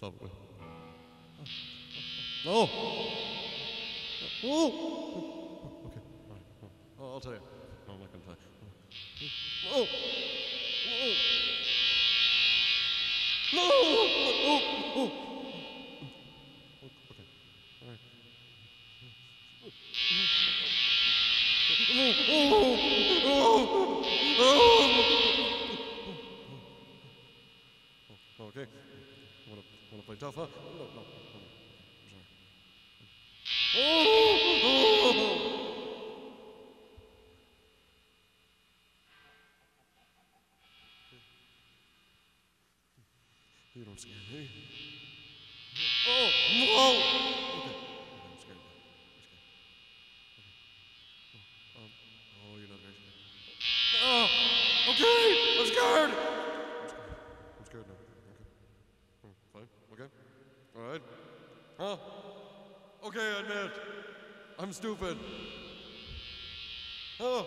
Stop it. No! Oh! Okay, all right. I'll tell you. No, I'm not going to tell you. Oh! Oh! No! Oh! Oh! Okay, all right. Okay. Wanna play tough, huh? No. I'm sorry. You don't scare me. Oh, no! Okay, I'm scared. Oh, you're not very scared. Oh, okay, I'm scared. I'm scared now. Okay. Fine, okay. All right. Huh? Okay, I admit. I'm stupid. Oh.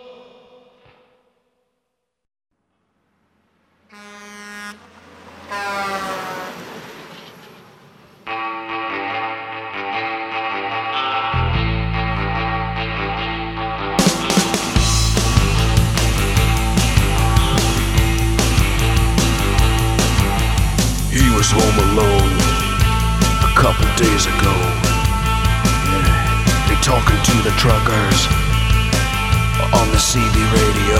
He was home alone a couple days ago. Yeah, they talking to the truckers on the CB radio.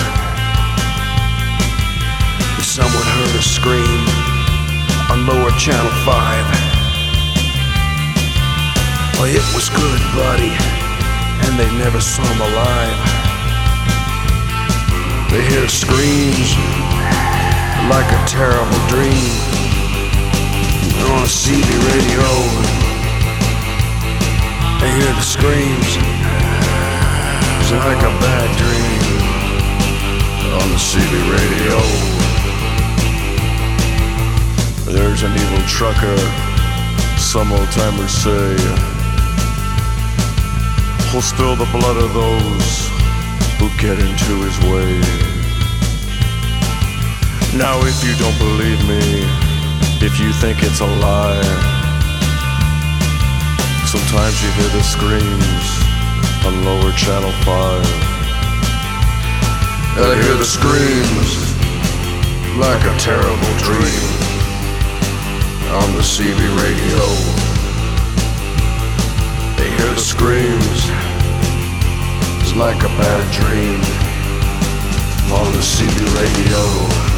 Someone heard a scream on lower channel 5. Well, it was good, buddy, and they never saw him alive. They hear screams like a terrible dream on the CB radio. They hear the screams, it's like a bad dream on the CB radio. There's an evil trucker, some old timers say, who'll spill the blood of those who get into his way. Now if you don't believe me, if you think it's a lie, sometimes you hear the screams on lower channel 5. And I hear the screams like a terrible dream on the CB radio. They hear the screams, it's like a bad dream on the CB radio.